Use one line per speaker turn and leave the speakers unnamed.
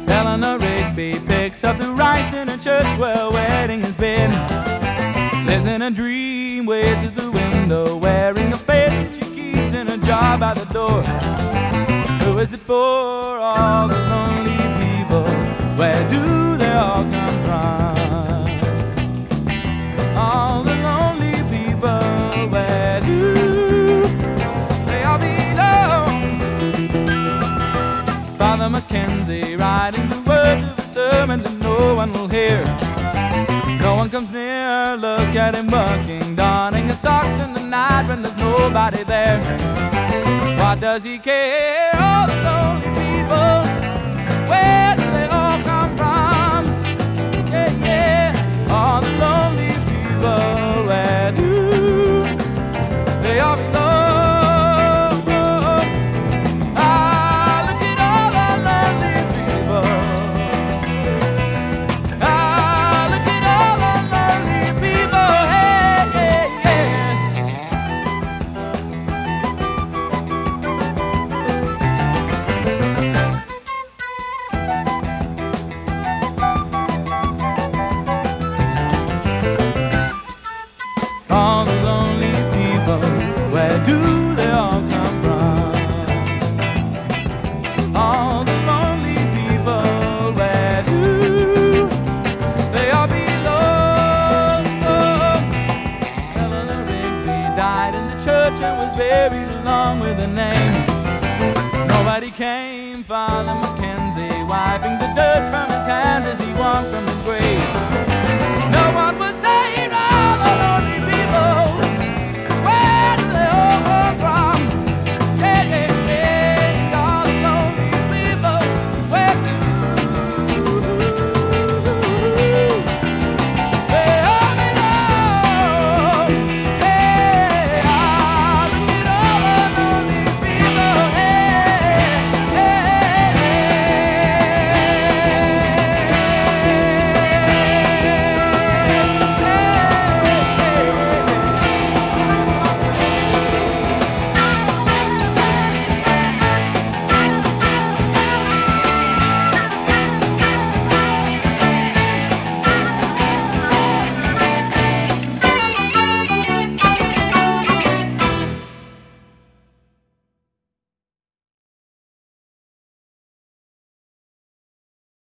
Eleanor Rigby picks up the rice in a church where a wedding has been. Lives in a dream, waits at the window, wearing a face that she keeps in a jar by the door. Who is it for? All the lonely people. Where do they all come from? All the lonely people. Where do they all belong? Father Mackenzie writing the words of a sermon that no one will hear. No one comes near, look at him working, donning his socks in the night when there's nobody there. What does he care? All the lonely people, where do they all come from? Yeah, yeah, all the lonely people, where do they all belong? Ah, look at all the lonely people. Ah, look at all the lonely people. Hey, yeah, all the lonely people, where do they all come from? All the lonely people, where do they all belong? Eleanor Rigby died in the church and was buried along with her name. Nobody came. Father Mackenzie wiping the dirt from his hands as he walked from